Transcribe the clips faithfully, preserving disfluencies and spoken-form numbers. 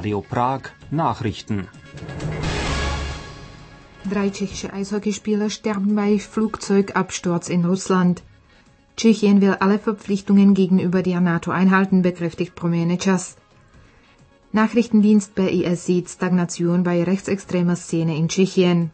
Radio Prag Nachrichten. Drei tschechische Eishockeyspieler sterben bei Flugzeugabsturz in Russland. Tschechien will alle Verpflichtungen gegenüber der NATO einhalten, bekräftigt Premier Nečas. Nachrichtendienst B I S sieht Stagnation bei rechtsextremer Szene in Tschechien.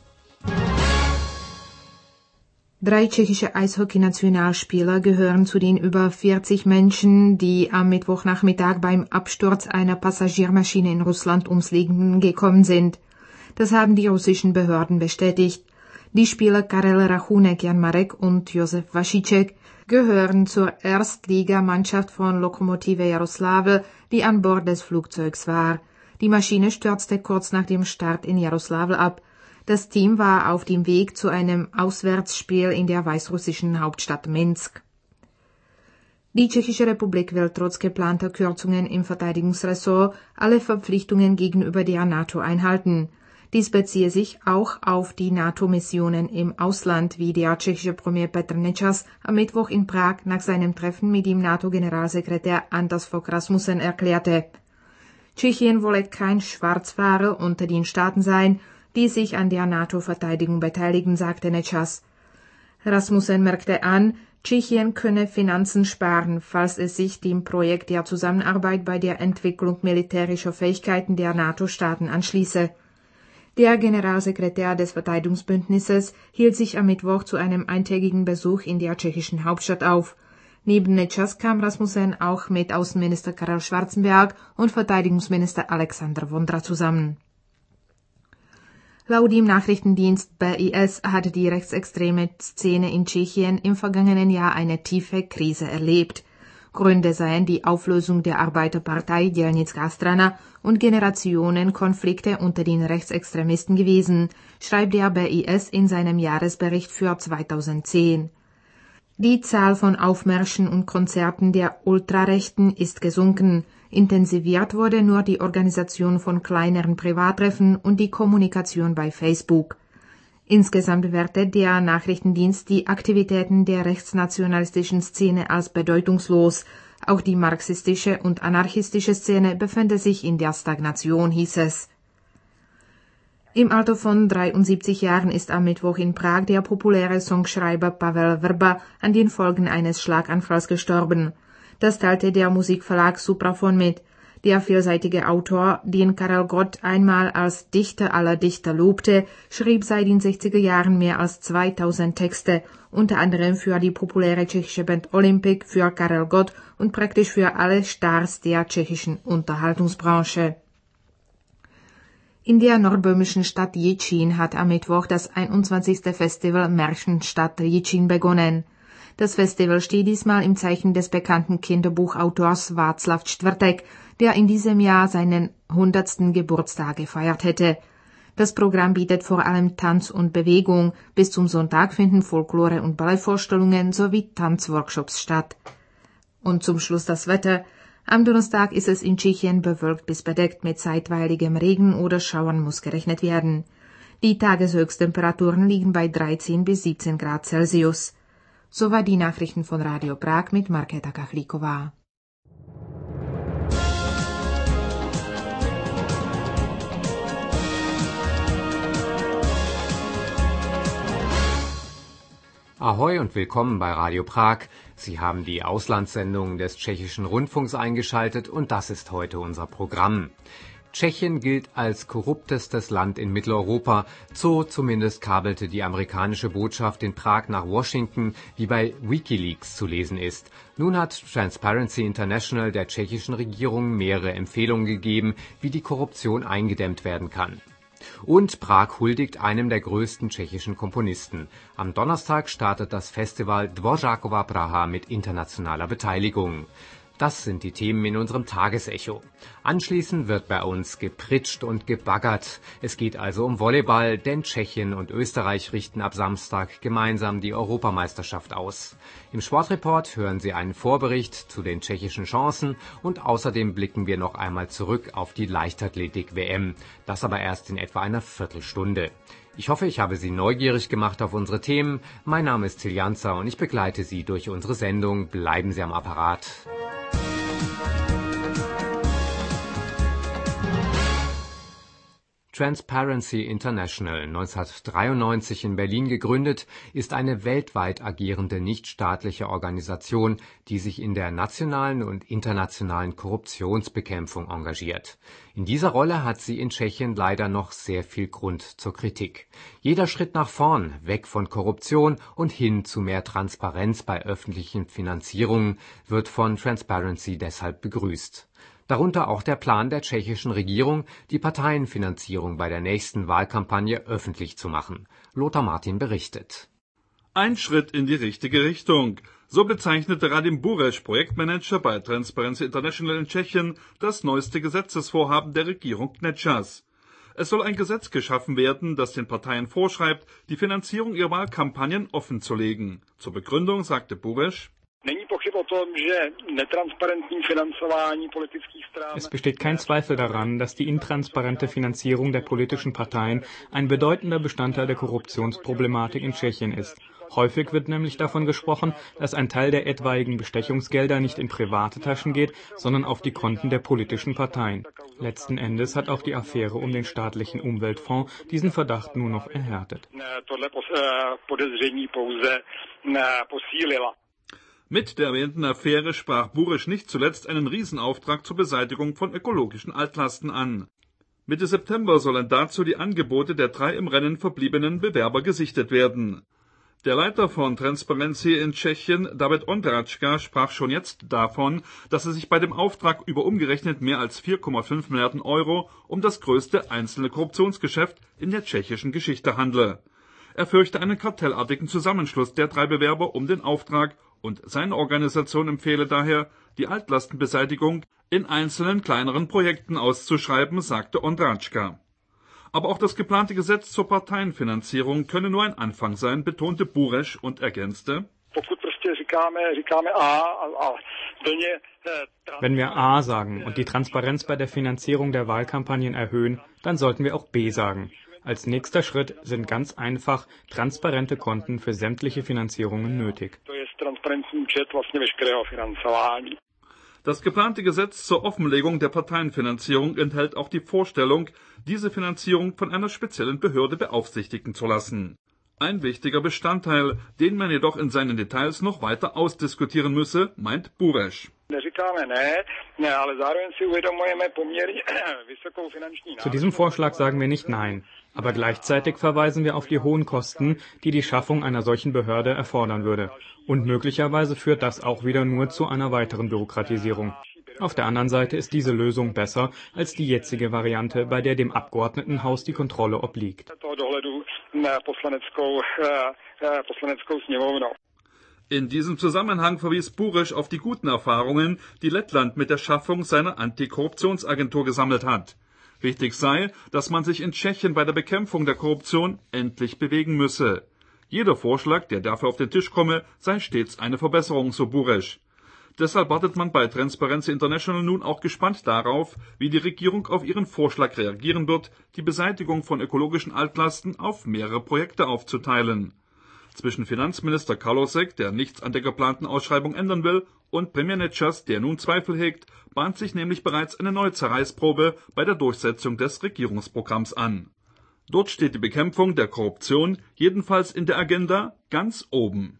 Drei tschechische Eishockey-Nationalspieler gehören zu den über vierzig Menschen, die am Mittwochnachmittag beim Absturz einer Passagiermaschine in Russland ums Leben gekommen sind. Das haben die russischen Behörden bestätigt. Die Spieler Karel Rachunek, Jan Marek und Josef Vašíček gehören zur Erstligamannschaft von Lokomotive Jaroslavl, die an Bord des Flugzeugs war. Die Maschine stürzte kurz nach dem Start in Jaroslavl ab. Das Team war auf dem Weg zu einem Auswärtsspiel in der weißrussischen Hauptstadt Minsk. Die Tschechische Republik will trotz geplanter Kürzungen im Verteidigungsressort alle Verpflichtungen gegenüber der NATO einhalten. Dies beziehe sich auch auf die NATO-Missionen im Ausland, wie der tschechische Premier Petr Nečas am Mittwoch in Prag nach seinem Treffen mit dem NATO-Generalsekretär Anders Fogh Rasmussen erklärte. Tschechien wolle kein Schwarzfahrer unter den Staaten sein, die sich an der NATO-Verteidigung beteiligen, sagte Nečas. Rasmussen merkte an, Tschechien könne Finanzen sparen, falls es sich dem Projekt der Zusammenarbeit bei der Entwicklung militärischer Fähigkeiten der NATO-Staaten anschließe. Der Generalsekretär des Verteidigungsbündnisses hielt sich am Mittwoch zu einem eintägigen Besuch in der tschechischen Hauptstadt auf. Neben Nečas kam Rasmussen auch mit Außenminister Karel Schwarzenberg und Verteidigungsminister Alexander Vondra zusammen. Laut dem Nachrichtendienst B I S hat die rechtsextreme Szene in Tschechien im vergangenen Jahr eine tiefe Krise erlebt. Gründe seien die Auflösung der Arbeiterpartei Dělnická strana und Generationenkonflikte unter den Rechtsextremisten gewesen, schreibt der B I S in seinem Jahresbericht für zweitausendzehn. Die Zahl von Aufmärschen und Konzerten der Ultrarechten ist gesunken. Intensiviert wurde nur die Organisation von kleineren Privattreffen und die Kommunikation bei Facebook. Insgesamt wertet der Nachrichtendienst die Aktivitäten der rechtsnationalistischen Szene als bedeutungslos. Auch die marxistische und anarchistische Szene befände sich in der Stagnation, hieß es. Im Alter von dreiundsiebzig Jahren ist am Mittwoch in Prag der populäre Songschreiber Pavel Vrba an den Folgen eines Schlaganfalls gestorben. Das teilte der Musikverlag Supraphon mit. Der vielseitige Autor, den Karel Gott einmal als Dichter aller Dichter lobte, schrieb seit den sechziger Jahren mehr als zweitausend Texte, unter anderem für die populäre tschechische Band Olympic, für Karel Gott und praktisch für alle Stars der tschechischen Unterhaltungsbranche. In der nordböhmischen Stadt Jičín hat am Mittwoch das einundzwanzigste Festival Märchenstadt Jičín begonnen. Das Festival steht diesmal im Zeichen des bekannten Kinderbuchautors Václav Čtvrtek, der in diesem Jahr seinen hundertsten Geburtstag gefeiert hätte. Das Programm bietet vor allem Tanz und Bewegung. Bis zum Sonntag finden Folklore- und Ballettvorstellungen sowie Tanzworkshops statt. Und zum Schluss das Wetter. Am Donnerstag ist es in Tschechien bewölkt bis bedeckt, mit zeitweiligem Regen oder Schauern muss gerechnet werden. Die Tageshöchsttemperaturen liegen bei dreizehn bis siebzehn Grad Celsius. Soweit die Nachrichten von Radio Prag mit Markéta Kachlíková. Ahoi und willkommen bei Radio Prag. Sie haben die Auslandssendung des tschechischen Rundfunks eingeschaltet und das ist heute unser Programm. Tschechien gilt als korruptestes Land in Mitteleuropa, so zumindest kabelte die amerikanische Botschaft in Prag nach Washington, wie bei WikiLeaks zu lesen ist. Nun hat Transparency International der tschechischen Regierung mehrere Empfehlungen gegeben, wie die Korruption eingedämmt werden kann. Und Prag huldigt einem der größten tschechischen Komponisten. Am Donnerstag startet das Festival Dvořákova Praha mit internationaler Beteiligung. Das sind die Themen in unserem Tagesecho. Anschließend wird bei uns gepritscht und gebaggert. Es geht also um Volleyball, denn Tschechien und Österreich richten ab Samstag gemeinsam die Europameisterschaft aus. Im Sportreport hören Sie einen Vorbericht zu den tschechischen Chancen und außerdem blicken wir noch einmal zurück auf die Leichtathletik-W M. Das aber erst in etwa einer Viertelstunde. Ich hoffe, ich habe Sie neugierig gemacht auf unsere Themen. Mein Name ist Tiljanza und ich begleite Sie durch unsere Sendung. Bleiben Sie am Apparat. Transparency International, neunzehnhundertdreiundneunzig in Berlin gegründet, ist eine weltweit agierende nichtstaatliche Organisation, die sich in der nationalen und internationalen Korruptionsbekämpfung engagiert. In dieser Rolle hat sie in Tschechien leider noch sehr viel Grund zur Kritik. Jeder Schritt nach vorn, weg von Korruption und hin zu mehr Transparenz bei öffentlichen Finanzierungen, wird von Transparency deshalb begrüßt. Darunter auch der Plan der tschechischen Regierung, die Parteienfinanzierung bei der nächsten Wahlkampagne öffentlich zu machen. Lothar Martin berichtet. Ein Schritt in die richtige Richtung. So bezeichnete Radim Bureš, Projektmanager bei Transparency International in Tschechien, das neueste Gesetzesvorhaben der Regierung Nečas. Es soll ein Gesetz geschaffen werden, das den Parteien vorschreibt, die Finanzierung ihrer Wahlkampagnen offenzulegen. Zur Begründung sagte Bureš: Es besteht kein Zweifel daran, dass die intransparente Finanzierung der politischen Parteien ein bedeutender Bestandteil der Korruptionsproblematik in Tschechien ist. Häufig wird nämlich davon gesprochen, dass ein Teil der etwaigen Bestechungsgelder nicht in private Taschen geht, sondern auf die Konten der politischen Parteien. Letzten Endes hat auch die Affäre um den staatlichen Umweltfonds diesen Verdacht nur noch erhärtet. Mit der erwähnten Affäre sprach Bureš nicht zuletzt einen Riesenauftrag zur Beseitigung von ökologischen Altlasten an. Mitte September sollen dazu die Angebote der drei im Rennen verbliebenen Bewerber gesichtet werden. Der Leiter von Transparency in Tschechien, David Ondráčka, sprach schon jetzt davon, dass es sich bei dem Auftrag über umgerechnet mehr als vier Komma fünf Milliarden Euro um das größte einzelne Korruptionsgeschäft in der tschechischen Geschichte handle. Er fürchte einen kartellartigen Zusammenschluss der drei Bewerber um den Auftrag und seine Organisation empfehle daher, die Altlastenbeseitigung in einzelnen kleineren Projekten auszuschreiben, sagte Ondráčka. Aber auch das geplante Gesetz zur Parteienfinanzierung könne nur ein Anfang sein, betonte Bureš und ergänzte: Wenn wir A sagen und die Transparenz bei der Finanzierung der Wahlkampagnen erhöhen, dann sollten wir auch B sagen. Als nächster Schritt sind ganz einfach transparente Konten für sämtliche Finanzierungen nötig. Das geplante Gesetz zur Offenlegung der Parteienfinanzierung enthält auch die Vorstellung, diese Finanzierung von einer speziellen Behörde beaufsichtigen zu lassen. Ein wichtiger Bestandteil, den man jedoch in seinen Details noch weiter ausdiskutieren müsse, meint Bureš. Zu diesem Vorschlag sagen wir nicht Nein, aber gleichzeitig verweisen wir auf die hohen Kosten, die die Schaffung einer solchen Behörde erfordern würde. Und möglicherweise führt das auch wieder nur zu einer weiteren Bürokratisierung. Auf der anderen Seite ist diese Lösung besser als die jetzige Variante, bei der dem Abgeordnetenhaus die Kontrolle obliegt. In diesem Zusammenhang verwies Bureš auf die guten Erfahrungen, die Lettland mit der Schaffung seiner Antikorruptionsagentur gesammelt hat. Wichtig sei, dass man sich in Tschechien bei der Bekämpfung der Korruption endlich bewegen müsse. Jeder Vorschlag, der dafür auf den Tisch komme, sei stets eine Verbesserung, so Bureš. Deshalb wartet man bei Transparency International nun auch gespannt darauf, wie die Regierung auf ihren Vorschlag reagieren wird, die Beseitigung von ökologischen Altlasten auf mehrere Projekte aufzuteilen. Zwischen Finanzminister Kalousek, der nichts an der geplanten Ausschreibung ändern will, und Premier Nečas, der nun Zweifel hegt, bahnt sich nämlich bereits eine neue Zerreißprobe bei der Durchsetzung des Regierungsprogramms an. Dort steht die Bekämpfung der Korruption jedenfalls in der Agenda ganz oben.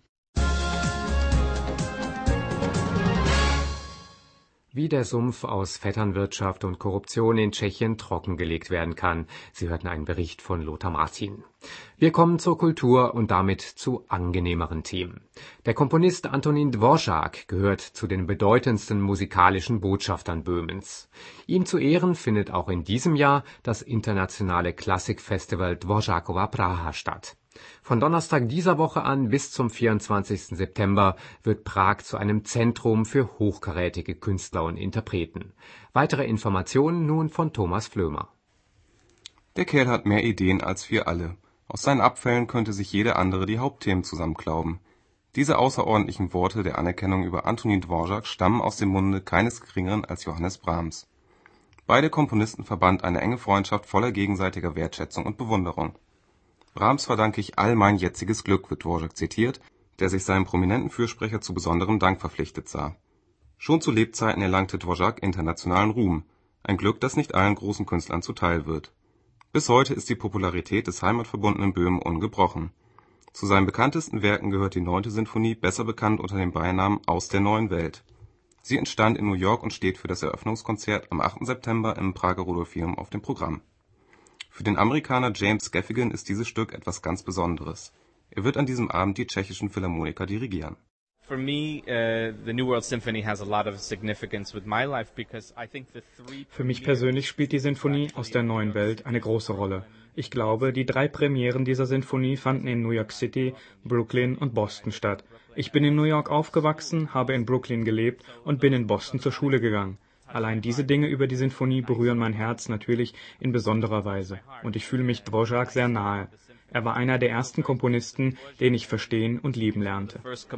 Wie der Sumpf aus Vetternwirtschaft und Korruption in Tschechien trockengelegt werden kann. Sie hörten einen Bericht von Lothar Martin. Wir kommen zur Kultur und damit zu angenehmeren Themen. Der Komponist Antonín Dvořák gehört zu den bedeutendsten musikalischen Botschaftern Böhmens. Ihm zu Ehren findet auch in diesem Jahr das internationale Klassikfestival Dvořákova Praha statt. Von Donnerstag dieser Woche an bis zum vierundzwanzigsten September wird Prag zu einem Zentrum für hochkarätige Künstler und Interpreten. Weitere Informationen nun von Thomas Flömer. Der Kerl hat mehr Ideen als wir alle. Aus seinen Abfällen könnte sich jeder andere die Hauptthemen zusammenklauben. Diese außerordentlichen Worte der Anerkennung über Antonín Dvořák stammen aus dem Munde keines Geringeren als Johannes Brahms. Beide Komponisten verband eine enge Freundschaft voller gegenseitiger Wertschätzung und Bewunderung. Brahms verdanke ich all mein jetziges Glück, wird Dvořák zitiert, der sich seinem prominenten Fürsprecher zu besonderem Dank verpflichtet sah. Schon zu Lebzeiten erlangte Dvořák internationalen Ruhm, ein Glück, das nicht allen großen Künstlern zuteil wird. Bis heute ist die Popularität des heimatverbundenen Böhmen ungebrochen. Zu seinen bekanntesten Werken gehört die neunte Sinfonie, besser bekannt unter dem Beinamen Aus der neuen Welt. Sie entstand in New York und steht für das Eröffnungskonzert am achten September im Prager Rudolfinum auf dem Programm. Für den Amerikaner James Gaffigan ist dieses Stück etwas ganz Besonderes. Er wird an diesem Abend die tschechischen Philharmoniker dirigieren. For me, uh, the New World Symphony has a lot of significance with my life because I think the three Für mich persönlich spielt die Sinfonie aus der neuen Welt eine große Rolle. Ich glaube, die drei Premieren dieser Sinfonie fanden in New York City, Brooklyn und Boston statt. Ich bin in New York aufgewachsen, habe in Brooklyn gelebt und bin in Boston zur Schule gegangen. Allein diese Dinge über die Sinfonie berühren mein Herz natürlich in besonderer Weise. Und ich fühle mich Dvořák sehr nahe. Er war einer der ersten Komponisten, den ich verstehen und lieben lernte.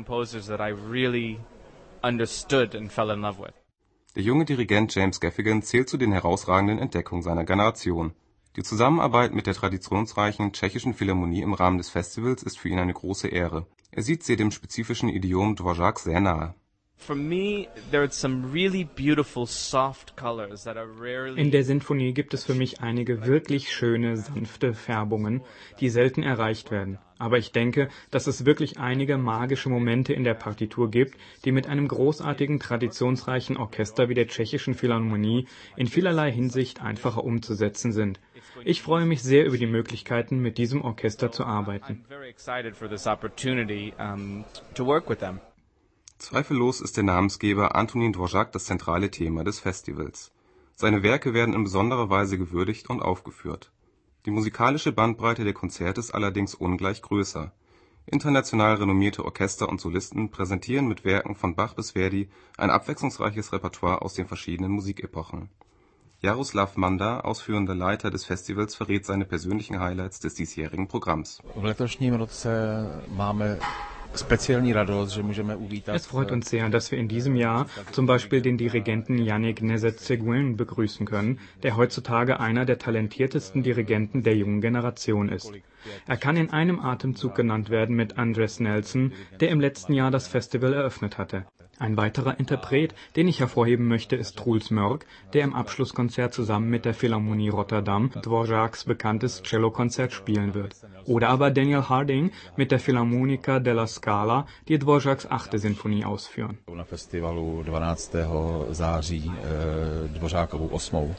Der junge Dirigent James Gaffigan zählt zu den herausragenden Entdeckungen seiner Generation. Die Zusammenarbeit mit der traditionsreichen tschechischen Philharmonie im Rahmen des Festivals ist für ihn eine große Ehre. Er sieht sie dem spezifischen Idiom Dvořáks sehr nahe. In der Sinfonie gibt es für mich einige wirklich schöne, sanfte Färbungen, die selten erreicht werden. Aber ich denke, dass es wirklich einige magische Momente in der Partitur gibt, die mit einem großartigen, traditionsreichen Orchester wie der tschechischen Philharmonie in vielerlei Hinsicht einfacher umzusetzen sind. Ich freue mich sehr über die Möglichkeiten, mit diesem Orchester zu arbeiten. Zweifellos ist der Namensgeber Antonín Dvořák das zentrale Thema des Festivals. Seine Werke werden in besonderer Weise gewürdigt und aufgeführt. Die musikalische Bandbreite der Konzerte ist allerdings ungleich größer. International renommierte Orchester und Solisten präsentieren mit Werken von Bach bis Verdi ein abwechslungsreiches Repertoire aus den verschiedenen Musikepochen. Jaroslav Manda, ausführender Leiter des Festivals, verrät seine persönlichen Highlights des diesjährigen Programms. Es freut uns sehr, dass wir in diesem Jahr zum Beispiel den Dirigenten Yannick Nézet-Séguin begrüßen können, der heutzutage einer der talentiertesten Dirigenten der jungen Generation ist. Er kann in einem Atemzug genannt werden mit Andres Nelson, der im letzten Jahr das Festival eröffnet hatte. Ein weiterer Interpret, den ich hervorheben möchte, ist Truls Mörk, der im Abschlusskonzert zusammen mit der Philharmonie Rotterdam Dvořáks bekanntes Cellokonzert spielen wird. Oder aber Daniel Harding mit der Philharmonica della Scala, die Dvořáks achte Sinfonie ausführen. Na festivalu dvanáctého září Dvořákovu osmou.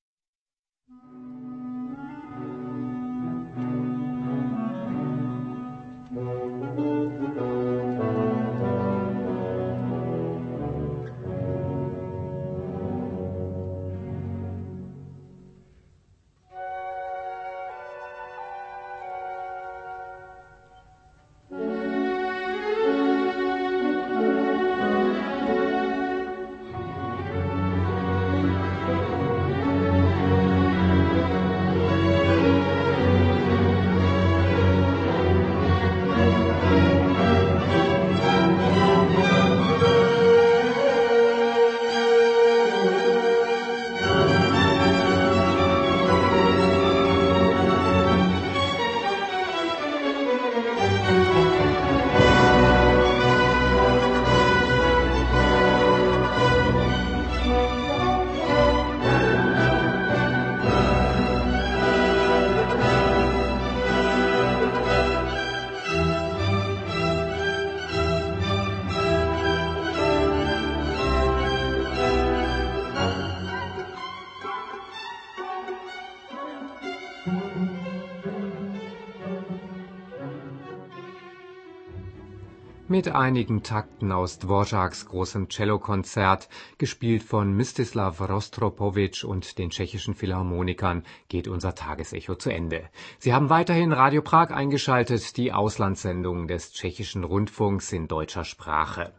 Mit einigen Takten aus Dvořáks großem Cellokonzert, gespielt von Mstislav Rostropowitsch und den tschechischen Philharmonikern, geht unser Tagesecho zu Ende. Sie haben weiterhin Radio Prag eingeschaltet, die Auslandssendung des tschechischen Rundfunks in deutscher Sprache.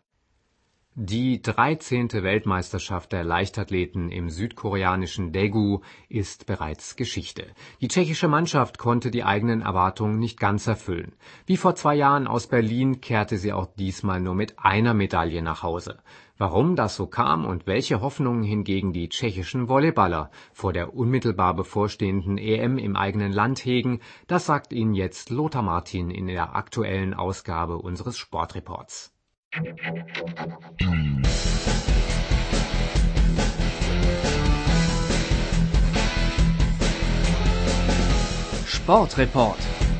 Die dreizehnte Weltmeisterschaft der Leichtathleten im südkoreanischen Daegu ist bereits Geschichte. Die tschechische Mannschaft konnte die eigenen Erwartungen nicht ganz erfüllen. Wie vor zwei Jahren aus Berlin kehrte sie auch diesmal nur mit einer Medaille nach Hause. Warum das so kam und welche Hoffnungen hingegen die tschechischen Volleyballer vor der unmittelbar bevorstehenden E M im eigenen Land hegen, das sagt Ihnen jetzt Lothar Martin in der aktuellen Ausgabe unseres Sportreports. Sportreport.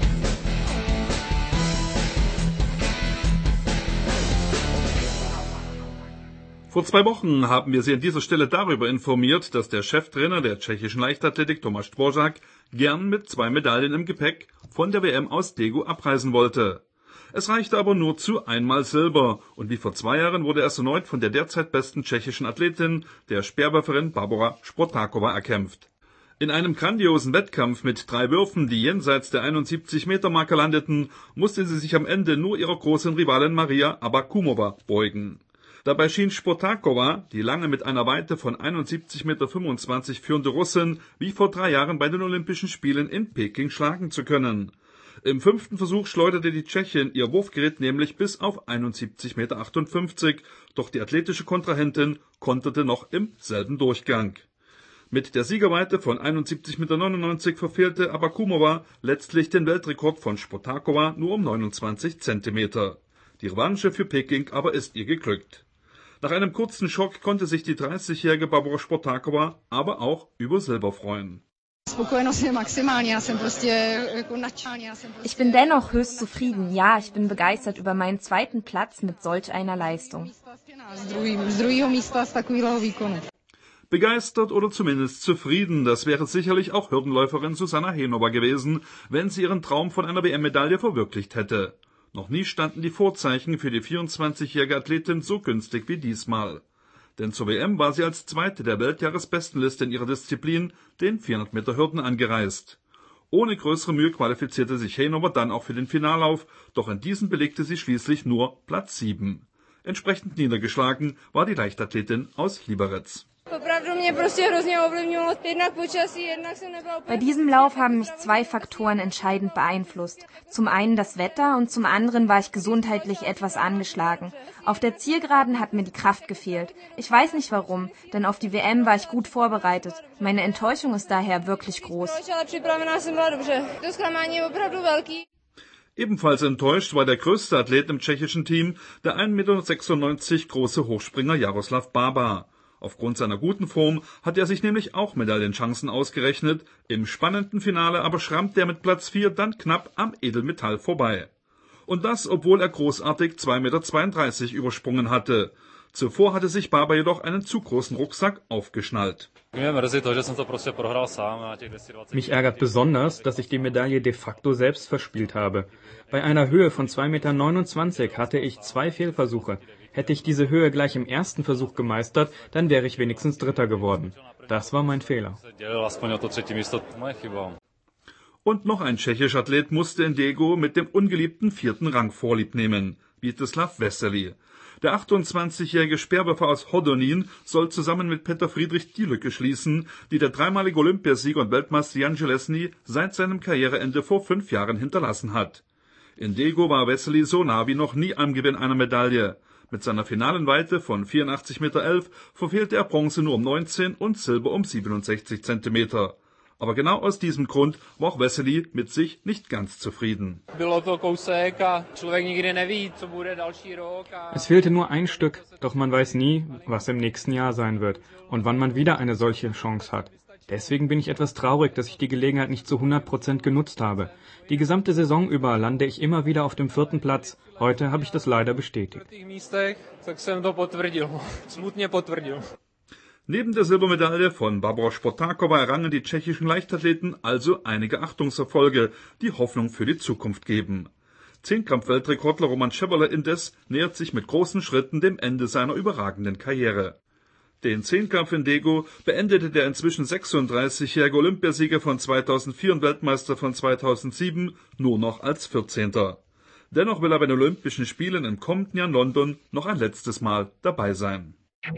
Vor zwei Wochen haben wir Sie an dieser Stelle darüber informiert, dass der Cheftrainer der tschechischen Leichtathletik Tomáš Dvořák gern mit zwei Medaillen im Gepäck von der W M aus Daegu abreisen wollte. Es reichte aber nur zu einmal Silber und wie vor zwei Jahren wurde es erneut von der derzeit besten tschechischen Athletin, der Speerwerferin Barbora Špotáková, erkämpft. In einem grandiosen Wettkampf mit drei Würfen, die jenseits der einundsiebzig Meter Marke landeten, musste sie sich am Ende nur ihrer großen Rivalin Maria Abakumova beugen. Dabei schien Špotáková, die lange mit einer Weite von einundsiebzig Komma fünfundzwanzig Meter führende Russin, wie vor drei Jahren bei den Olympischen Spielen in Peking schlagen zu können. Im fünften Versuch schleuderte die Tschechin ihr Wurfgerät nämlich bis auf einundsiebzig Komma achtundfünfzig Meter, doch die athletische Kontrahentin konterte noch im selben Durchgang. Mit der Siegerweite von einundsiebzig Komma neunundneunzig Meter verfehlte Abakumova letztlich den Weltrekord von Špotáková nur um neunundzwanzig Zentimeter. Die Revanche für Peking aber ist ihr geglückt. Nach einem kurzen Schock konnte sich die dreißigjährige Barbora Špotáková aber auch über Silber freuen. Ich bin dennoch höchst zufrieden. Ja, ich bin begeistert über meinen zweiten Platz mit solch einer Leistung. Begeistert oder zumindest zufrieden, das wäre sicherlich auch Hürdenläuferin Zuzana Hehnová gewesen, wenn sie ihren Traum von einer W M-Medaille verwirklicht hätte. Noch nie standen die Vorzeichen für die vierundzwanzigjährige Athletin so günstig wie diesmal. Denn zur W M war sie als Zweite der Weltjahresbestenliste in ihrer Disziplin, den vierhundert Meter Hürden, angereist. Ohne größere Mühe qualifizierte sich Hehnová dann auch für den Finallauf, doch in diesen belegte sie schließlich nur Platz sieben. Entsprechend niedergeschlagen war die Leichtathletin aus Liberec. Bei diesem Lauf haben mich zwei Faktoren entscheidend beeinflusst. Zum einen das Wetter und zum anderen war ich gesundheitlich etwas angeschlagen. Auf der Zielgeraden hat mir die Kraft gefehlt. Ich weiß nicht warum, denn auf die W M war ich gut vorbereitet. Meine Enttäuschung ist daher wirklich groß. Ebenfalls enttäuscht war der größte Athlet im tschechischen Team, der ein Meter sechsundneunzig große Hochspringer Jaroslav Bába. Aufgrund seiner guten Form hat er sich nämlich auch Medaillenchancen ausgerechnet, im spannenden Finale aber schrammte er mit Platz vier dann knapp am Edelmetall vorbei. Und das, obwohl er großartig zwei Meter zweiunddreißig übersprungen hatte. Zuvor hatte sich Bába jedoch einen zu großen Rucksack aufgeschnallt. Mich ärgert besonders, dass ich die Medaille de facto selbst verspielt habe. Bei einer Höhe von zwei Meter neunundzwanzig hatte ich zwei Fehlversuche. Hätte ich diese Höhe gleich im ersten Versuch gemeistert, dann wäre ich wenigstens Dritter geworden. Das war mein Fehler. Und noch ein tschechischer Athlet musste in Daegu mit dem ungeliebten vierten Rang Vorlieb nehmen, Vítězslav Veselý. Der achtundzwanzigjährige Speerwerfer aus Hodonín soll zusammen mit Petr Friedrich die Lücke schließen, die der dreimalige Olympiasieger und Weltmeister Jan Železný seit seinem Karriereende vor fünf Jahren hinterlassen hat. In Daegu war Veselý so nah wie noch nie am Gewinn einer Medaille. Mit seiner finalen Weite von vierundachtzig Komma elf Meter verfehlte er Bronze nur um neunzehn und Silber um siebenundsechzig Zentimeter. Aber genau aus diesem Grund war auch Veselý mit sich nicht ganz zufrieden. Es fehlte nur ein Stück, doch man weiß nie, was im nächsten Jahr sein wird und wann man wieder eine solche Chance hat. Deswegen bin ich etwas traurig, dass ich die Gelegenheit nicht zu hundert Prozent genutzt habe. Die gesamte Saison über lande ich immer wieder auf dem vierten Platz. Heute habe ich das leider bestätigt. Neben der Silbermedaille von Barbora Špotáková errangen die tschechischen Leichtathleten also einige Achtungserfolge, die Hoffnung für die Zukunft geben. Zehnkampf-Weltrekordler Roman Šeberle indes nähert sich mit großen Schritten dem Ende seiner überragenden Karriere. Den Zehnkampf in Daegu beendete der inzwischen sechsunddreißigjährige Olympiasieger von zweitausendvier und Weltmeister von zweitausendsieben nur noch als vierzehnter Dennoch will er bei den Olympischen Spielen im kommenden Jahr in London noch ein letztes Mal dabei sein.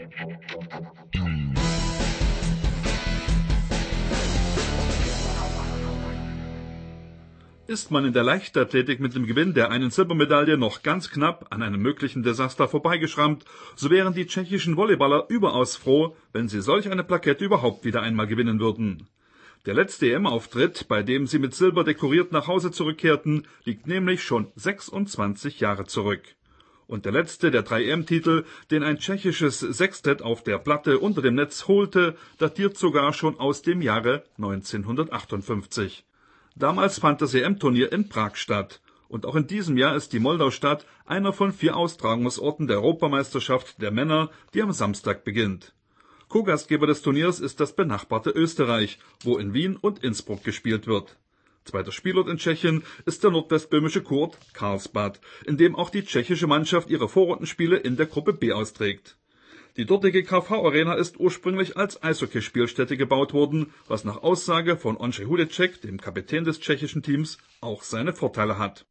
Ist man in der Leichtathletik mit dem Gewinn der einen Silbermedaille noch ganz knapp an einem möglichen Desaster vorbeigeschrammt, so wären die tschechischen Volleyballer überaus froh, wenn sie solch eine Plakette überhaupt wieder einmal gewinnen würden. Der letzte E M-Auftritt, bei dem sie mit Silber dekoriert nach Hause zurückkehrten, liegt nämlich schon sechsundzwanzig Jahre zurück. Und der letzte der drei E M-Titel, den ein tschechisches Sextett auf der Platte unter dem Netz holte, datiert sogar schon aus dem Jahre neunzehnhundertachtundfünfzig. Damals fand das E M-Turnier in Prag statt. Und auch in diesem Jahr ist die Moldau-Stadt einer von vier Austragungsorten der Europameisterschaft der Männer, die am Samstag beginnt. Co-Gastgeber des Turniers ist das benachbarte Österreich, wo in Wien und Innsbruck gespielt wird. Zweiter Spielort in Tschechien ist der nordwestböhmische Kurort Karlsbad, in dem auch die tschechische Mannschaft ihre Vorrundenspiele in der Gruppe B austrägt. Die dortige K V-Arena ist ursprünglich als Eishockeyspielstätte gebaut worden, was nach Aussage von Ondřej Hudeček, dem Kapitän des tschechischen Teams, auch seine Vorteile hat.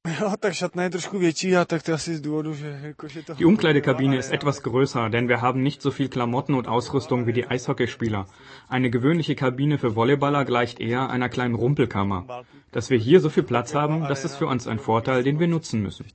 Die Umkleidekabine ist etwas größer, denn wir haben nicht so viel Klamotten und Ausrüstung wie die Eishockeyspieler. Eine gewöhnliche Kabine für Volleyballer gleicht eher einer kleinen Rumpelkammer. Dass wir hier so viel Platz haben, das ist für uns ein Vorteil, den wir nutzen müssen.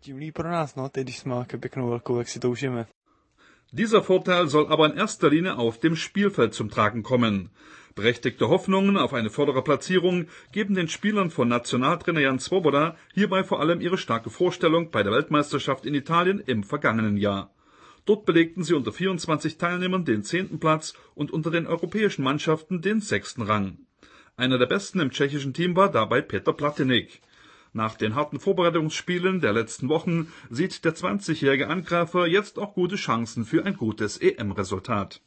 Dieser Vorteil soll aber in erster Linie auf dem Spielfeld zum Tragen kommen. Berechtigte Hoffnungen auf eine vordere Platzierung geben den Spielern von Nationaltrainer Jan Swoboda hierbei vor allem ihre starke Vorstellung bei der Weltmeisterschaft in Italien im vergangenen Jahr. Dort belegten sie unter vierundzwanzig Teilnehmern den zehnten Platz und unter den europäischen Mannschaften den sechsten Rang. Einer der besten im tschechischen Team war dabei Petr Platinik. Nach den harten Vorbereitungsspielen der letzten Wochen sieht der zwanzigjährige Angreifer jetzt auch gute Chancen für ein gutes E M-Resultat.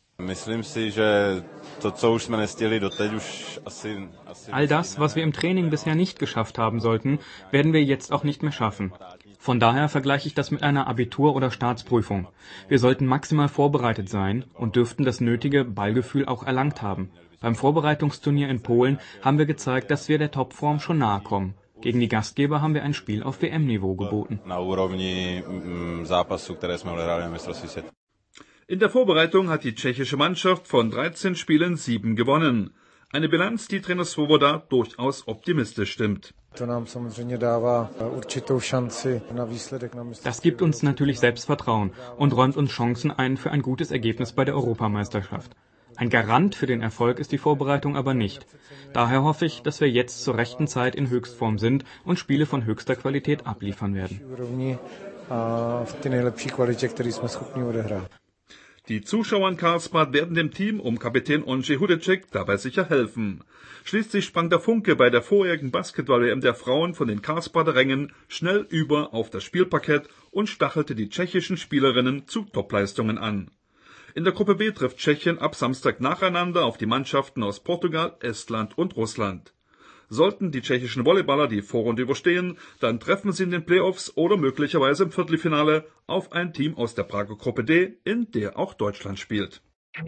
All das, was wir im Training bisher nicht geschafft haben sollten, werden wir jetzt auch nicht mehr schaffen. Von daher vergleiche ich das mit einer Abitur- oder Staatsprüfung. Wir sollten maximal vorbereitet sein und dürften das nötige Ballgefühl auch erlangt haben. Beim Vorbereitungsturnier in Polen haben wir gezeigt, dass wir der Topform schon nahe kommen. Gegen die Gastgeber haben wir ein Spiel auf W M-Niveau geboten. In der Vorbereitung hat die tschechische Mannschaft von dreizehn Spielen sieben gewonnen. Eine Bilanz, die Trainer Swoboda durchaus optimistisch stimmt. Das gibt uns natürlich Selbstvertrauen und räumt uns Chancen ein für ein gutes Ergebnis bei der Europameisterschaft. Ein Garant für den Erfolg ist die Vorbereitung aber nicht. Daher hoffe ich, dass wir jetzt zur rechten Zeit in Höchstform sind und Spiele von höchster Qualität abliefern werden. Die Zuschauer in Karlsbad werden dem Team um Kapitän Ondřej Hudeček dabei sicher helfen. Schließlich sprang der Funke bei der vorjährigen Basketball-W M der Frauen von den Karlsbader Rängen schnell über auf das Spielparkett und stachelte die tschechischen Spielerinnen zu Topleistungen an. In der Gruppe B trifft Tschechien ab Samstag nacheinander auf die Mannschaften aus Portugal, Estland und Russland. Sollten die tschechischen Volleyballer die Vorrunde überstehen, dann treffen sie in den Playoffs oder möglicherweise im Viertelfinale auf ein Team aus der Prager Gruppe D, in der auch Deutschland spielt.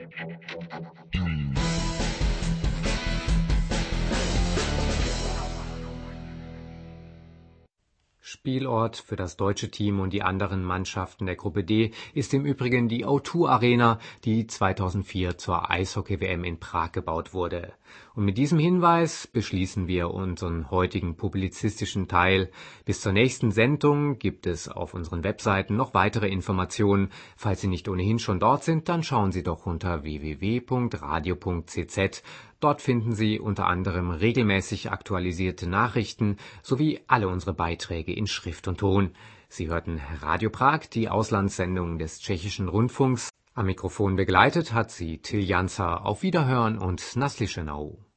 Spielort für das deutsche Team und die anderen Mannschaften der Gruppe D ist im Übrigen die O zwei Arena, die zweitausendvier zur Eishockey-W M in Prag gebaut wurde. Und mit diesem Hinweis beschließen wir unseren heutigen publizistischen Teil. Bis zur nächsten Sendung gibt es auf unseren Webseiten noch weitere Informationen. Falls Sie nicht ohnehin schon dort sind, dann schauen Sie doch unter w w w punkt radio punkt c z. Dort finden Sie unter anderem regelmäßig aktualisierte Nachrichten sowie alle unsere Beiträge in Schrift und Ton. Sie hörten Radio Prag, die Auslandssendung des tschechischen Rundfunks. Am Mikrofon begleitet hat sie Till Janzer. Auf Wiederhören und Naslyšenou.